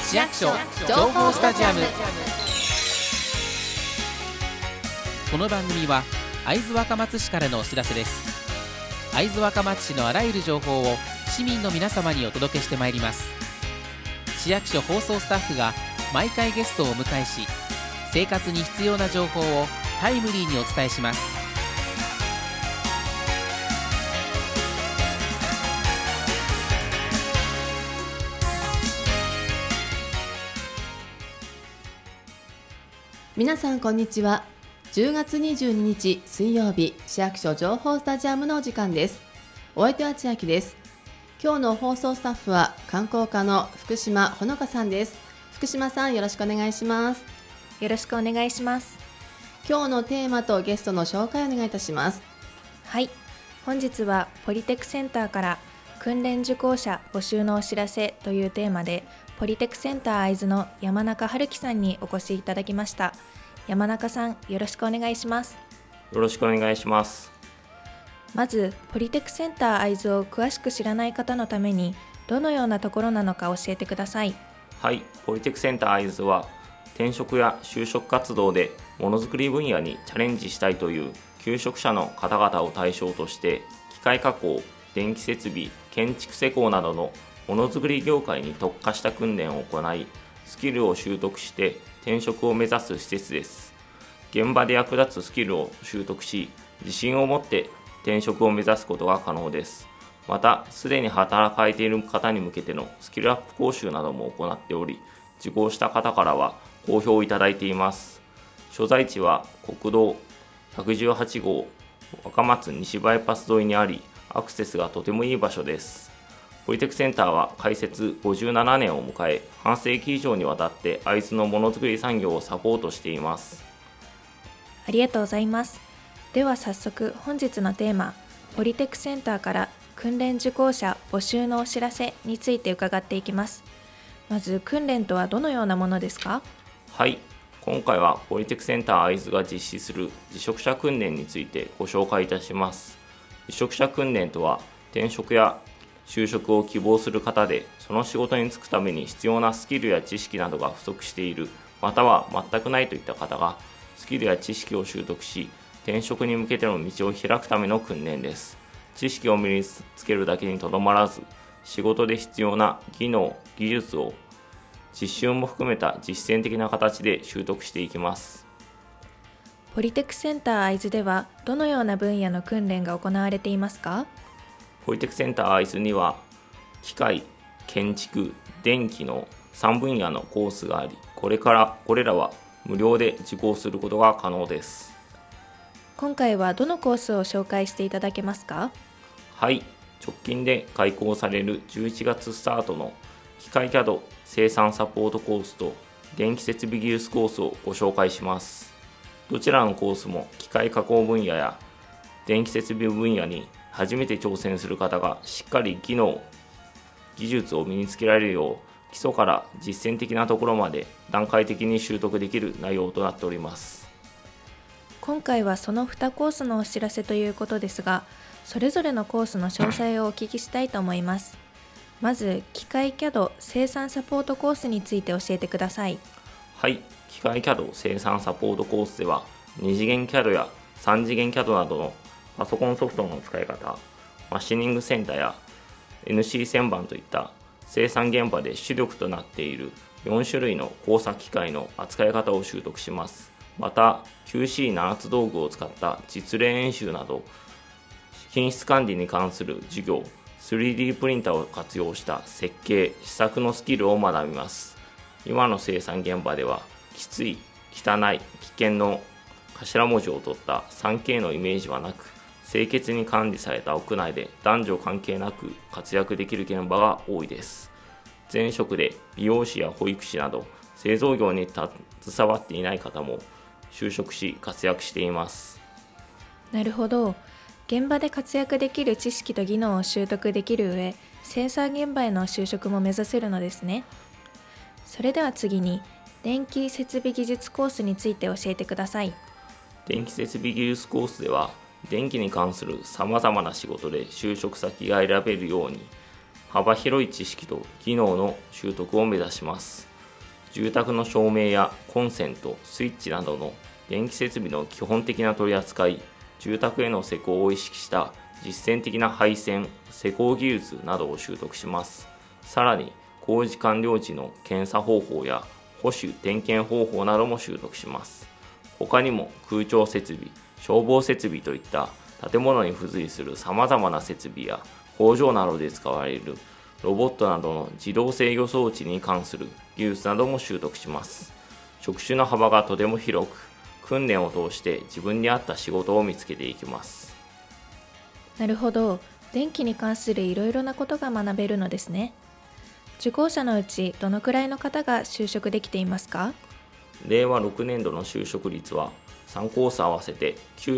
市役所情報スタジアム。この番組は会津若松市からのお知らせです。会津若松市のあらゆる情報を市民の皆様にお届けしてまいります。市役所放送スタッフが毎回ゲストをお迎えし、生活に必要な情報をタイムリーにお伝えします。 皆さんこんにちは。10月22日水曜日、市役所情報スタジアムのお時間です。お相手は千秋です。今日の放送スタッフは観光課の福島ほのかさんです。福島さん、よろしくお願いします。 よろしくお願いします。 今日のテーマとゲストの紹介をお願いいたします。 はい、本日はポリテクセンターから訓練受講者募集のお知らせというテーマで、ポリテクセンター会津の山中春樹さんにお越しいただきました。山中さん、よろしくお願いします。 よろしくお願いします。 まずポリテクセンター会津を詳しく知らない方のために、どのようなところなのか教えてください。 はい、ポリテクセンター会津は転職や就職活動でものづくり分野にチャレンジしたいという求職者の方々を対象として、機械加工、電気設備、建築施工などのものづくり業界に特化した訓練を行い、スキルを習得して転職を目指す施設です。現場で役立つスキルを習得し、自信を持って転職を目指すことが可能です。また、すでに働かれている方に向けてのスキルアップ講習なども行っており、受講した方からは好評いただいています。所在地は国道118号若松西バイパス沿いにあり、アクセスがとてもいい場所です。ポリテクセンターは開設57年を迎え、半世紀以上にわたって会津のものづくり産業をサポートしています。 ありがとうございます。では早速本日のテーマ、ポリテクセンターから訓練受講者募集のお知らせについて伺っていきます。まず、訓練とはどのようなものですか？ はい、今回はポリテクセンター会津が実施する辞職者訓練についてご紹介いたします。辞職者訓練とは、転職や就職を希望する方で、その仕事に就くために必要なスキルや知識などが不足している、または全くないといった方が、スキルや知識を習得し、転職に向けての道を開くための訓練です。知識を身につけるだけにとどまらず、仕事で必要な技能、技術を実習も含めた実践的な形で習得していきます。 ポリテクセンター会津ではどのような分野の訓練が行われていますか？ ポリテクセンター会津には、機械、建築、電気の3分野のコースがあり、これらは無料で受講することが可能です。 今回はどのコースを紹介していただけますか？ はい、直近で開講される11月スタートの機械 CAD 生産サポートコースと電気設備技術コースをご紹介します。どちらのコースも機械加工分野や電気設備分野に初めて挑戦する方がしっかり技能、技術を身につけられるよう、基礎から実践的なところまで段階的に習得できる内容となっております。 今回はその2コースのお知らせということですが、それぞれのコースの詳細をお聞きしたいと思います。まず、機械 CAD 生産サポートコースについて教えてください。 はい、機械 CAD 生産サポートコースでは、2次元 CAD や3次元 CAD などのパソコンソフトの使い方、マシニングセンターや NC 旋盤といった生産現場で主力となっている4種類の工作機械の扱い方を習得します。また QC7 つ道具を使った実例演習など、品質管理に関する授業、3D プリンターを活用した設計・試作のスキルを学びます。今の生産現場では、きつい、汚い、危険の頭文字を取った 3K のイメージはなく、清潔に管理された屋内で男女関係なく活躍できる現場が多いです。前職で美容師や保育士など製造業に携わっていない方も就職し活躍しています。 なるほど。現場で活躍できる知識と技能を習得できる上、生産現場への就職も目指せるのですね。それでは次に、電気設備技術コースについて教えてください。 電気設備技術コースでは、電気に関するさまざまな仕事で就職先が選べるように、幅広い知識と技能の習得を目指します。 住宅の照明やコンセント、スイッチなどの電気設備の基本的な取り扱い、住宅への施工を意識した実践的な配線、施工技術などを習得します。さらに工事完了時の検査方法や保守・点検方法なども習得します。他にも空調設備、消防設備といった建物に付随するさまざまな設備や工場などで使われるロボットなどの自動制御装置に関する技術なども習得します。職種の幅がとても広く、訓練を通して自分に合った仕事を見つけていきます。 なるほど、電気に関するいろいろなことが学べるのですね。受講者のうちどのくらいの方が就職できていますか？ 令和6年度の就職率は3コース合わせて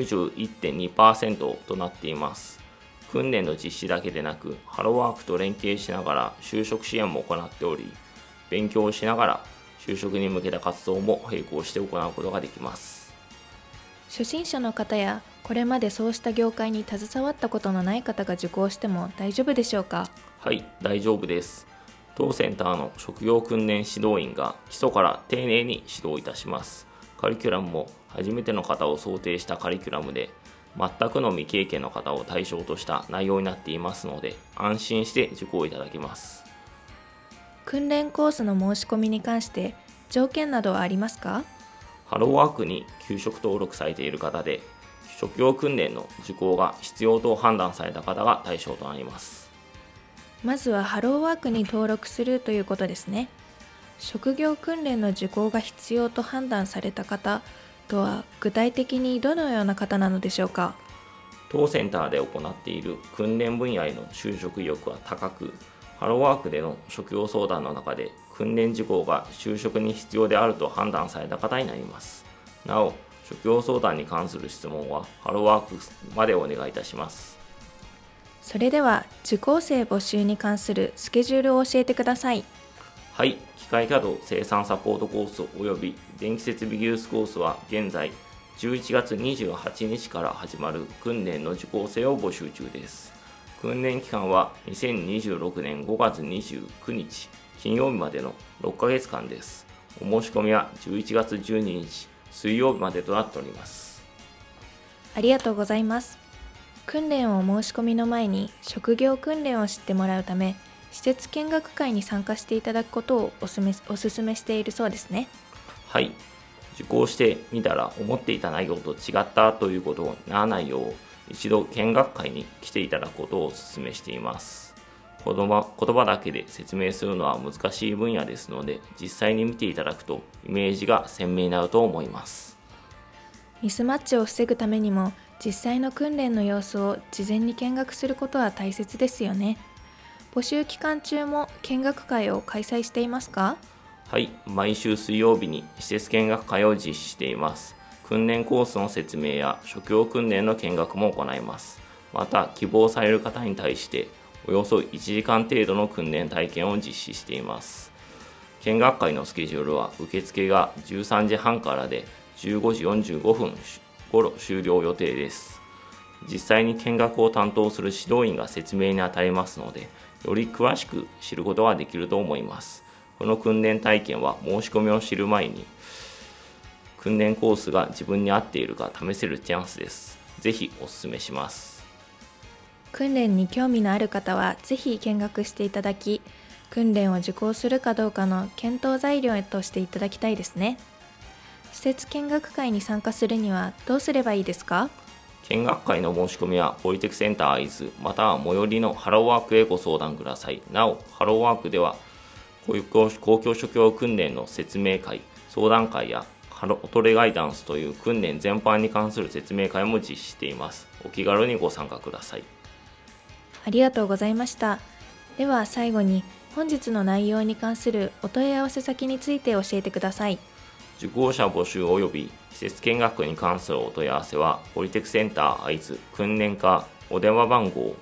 91.2% となっています。訓練の実施だけでなく、ハローワークと連携しながら就職支援も行っており、勉強をしながら就職に向けた活動も並行して行うことができます。 初心者の方やこれまでそうした業界に携わったことのない方が受講しても大丈夫でしょうか？ はい、大丈夫です。当センターの職業訓練指導員が基礎から丁寧に指導いたします。カリキュラムも初めての方を想定したカリキュラムで、全くの未経験の方を対象とした内容になっていますので、安心して受講いただけます。 訓練コースの申し込みに関して条件などはありますか？ ハローワークに休職登録されている方で、職業訓練の受講が必要と判断された方が対象となります。 まずはハローワークに登録するということですね。職業訓練の受講が必要と判断された方とは具体的にどのような方なのでしょうか？ 当センターで行っている訓練分野への就職意欲は高く、ハローワークでの職業相談の中で訓練受講が就職に必要であると判断された方になります。なお、職業相談に関する質問はハローワークまでお願いいたします。 それでは受講生募集に関するスケジュールを教えてください。 はい、機械稼働生産サポートコースおよび電気設備技術コースは現在11月28日から始まる訓練の受講生を募集中です。訓練期間は2026年5月29日金曜日までの6ヶ月間です。お申し込みは11月12日水曜日までとなっております。 ありがとうございます。訓練をお申し込みの前に職業訓練を知ってもらうため、施設見学会に参加していただくことをお勧めしているそうですね。 はい、受講してみたら思っていた内容と違ったということにならないよう、一度見学会に来ていただくことをお勧めしています。言葉だけで説明するのは難しい分野ですので、実際に見ていただくとイメージが鮮明になると思います。 ミスマッチを防ぐためにも実際の訓練の様子を事前に見学することは大切ですよね。募集期間中も見学会を開催していますか？ はい、毎週水曜日に施設見学会を実施しています。訓練コースの説明や職業訓練の見学も行います。また、希望される方に対しておよそ1時間程度の訓練体験を実施しています。見学会のスケジュールは受付が13時半からで15時45分頃終了予定です。実際に見学を担当する指導員が説明に当たりますので、より詳しく知ることができると思います。この訓練体験は申し込みを知る前に訓練コースが自分に合っているか試せるチャンスです。ぜひお勧めします。 訓練に興味のある方はぜひ見学していただき、訓練を受講するかどうかの検討材料としていただきたいですね。施設見学会に参加するにはどうすればいいですか？ 見学会の申し込みはポリテクセンター会津または最寄りのハローワークへご相談ください。なお、ハローワークでは公共職業訓練の説明会、相談会やオトレガイダンスという訓練全般に関する説明会も実施しています。お気軽にご参加ください。 ありがとうございました。では最後に本日の内容に関するお問い合わせ先について教えてください。 受講者募集及び施設見学に関するお問い合わせはポリテクセンター会津訓練課お電話番号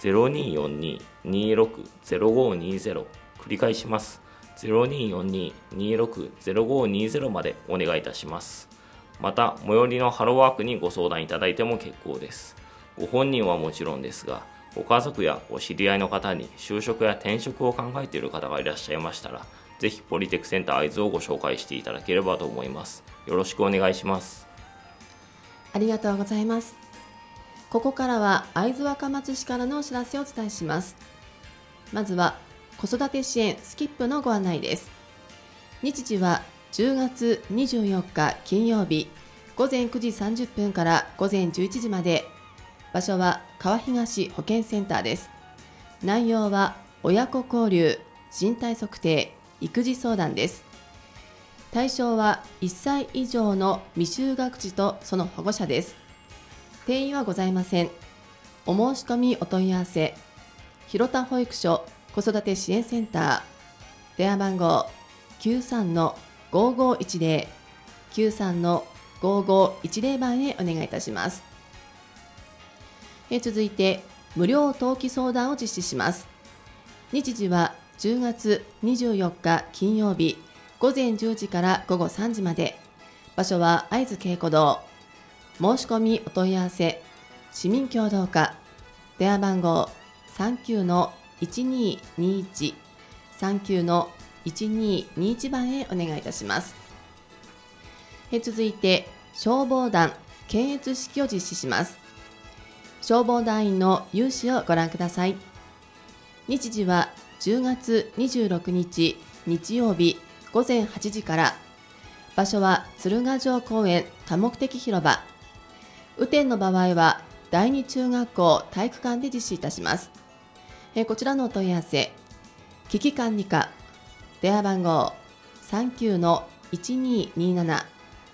0242-260520 繰り返します。0242-260520 までお願いいたします。また最寄りのハローワークにご相談いただいても結構です。ご本人はもちろんですが、ご家族やお知り合いの方に就職や転職を考えている方がいらっしゃいましたら、 ぜひポリテクセンター会津をご紹介していただければと思います。よろしくお願いします。 ありがとうございます。ここからは会津若松市からのお知らせをお伝えします。まずは子育て支援スキップのご案内です。日時は10月24日金曜日午前9時30分から午前11時まで。場所は川東保健センターです。内容は親子交流、身体測定、育児相談です。対象は1歳以上の未就学児とその保護者です。定員はございません。お申し込みお問い合わせ、広田保育所子育て支援センター、電話番号 93-5510 93-5510 番へお願いいたします。続いて無料登記相談を実施します。日時は10月24日金曜日午前10時から午後3時まで。場所は会津稽古堂。申し込みお問い合わせ、市民協同課、電話番号 39-1221 39-1221 番へお願いいたします。続いて消防団検閲式を実施します。消防団員の有志をご覧ください。日時は10月26日日曜日午前8時から。場所は鶴ヶ城公園多目的広場。雨天の場合は第二中学校体育館で実施いたします。こちらのお問い合わせ、危機管理課、電話番号 39-1227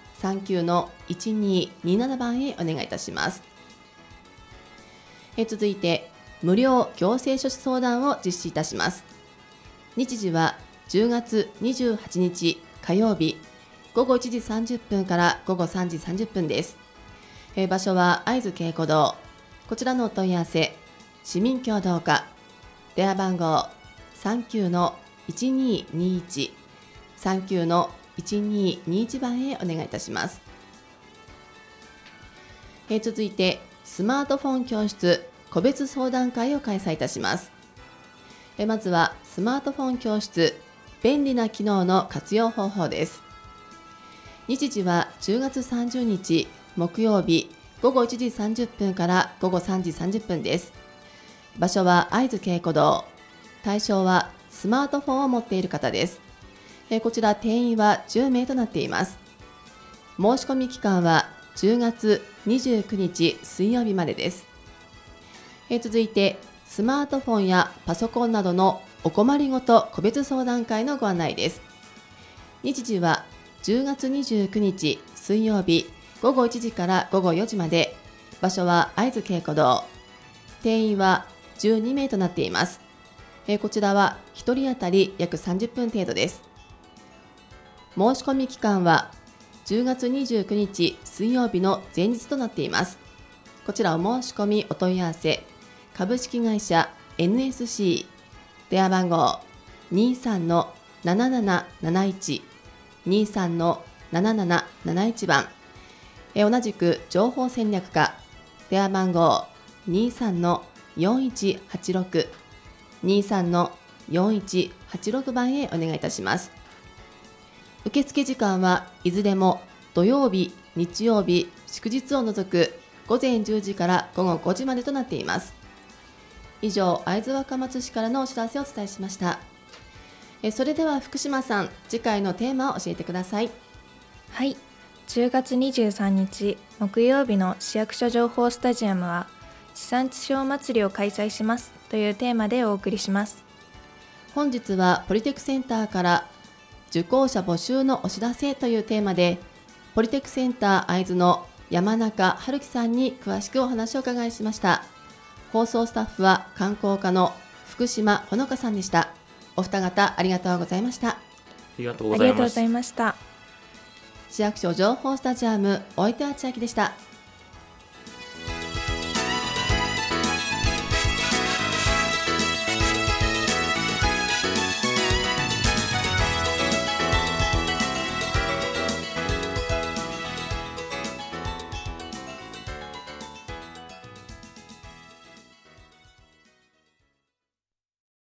39-1227 番へお願いいたします。続いて無料行政書士相談を実施いたします。日時は10月28日火曜日午後1時30分から午後3時30分です。場所は会津稽古堂。こちらのお問い合わせ、市民協同課、電話番号 39-1221 39-1221 番へお願いいたします。続いてスマートフォン教室個別相談会を開催いたします。まずはスマートフォン教室便利な機能の活用方法です。日時は10月30日木曜日午後1時30分から午後3時30分です。場所は会津稽古堂。対象はスマートフォンを持っている方です。こちら定員は10名となっています。申し込み期間は10月29日水曜日までです。続いてスマートフォンやパソコンなどのお困りごと個別相談会のご案内です。日時は10月29日水曜日午後1時から午後4時まで。場所は会津稽古堂。定員は12名となっています。こちらは1人当たり約30分程度です。申し込み期間は10月29日水曜日の前日となっています。こちらお申し込みお問い合わせ、株式会社 NSC 電話番号 23-7771 23-7771 番。同じく情報戦略課、電話番号 23-4186 23-4186 番へお願いいたします。受付時間はいずれも土曜日、日曜日、祝日を除く午前10時から午後5時までとなっています。以上、会津若松市からのお知らせをお伝えしました。それでは福島さん、次回のテーマを教えてください。 はい、10月23日木曜日の市役所情報スタジアムは地産地消祭りを開催しますというテーマでお送りします。 本日はポリテクセンターから受講者募集のお知らせというテーマで、ポリテクセンター会津の山中春樹さんに詳しくお話を伺いしました。放送スタッフは観光課の福島ほのかさんでした。お二方ありがとうございました。 ありがとうあございました。 りがとうございました。 市役所情報スタジアム、お相手は千秋でした。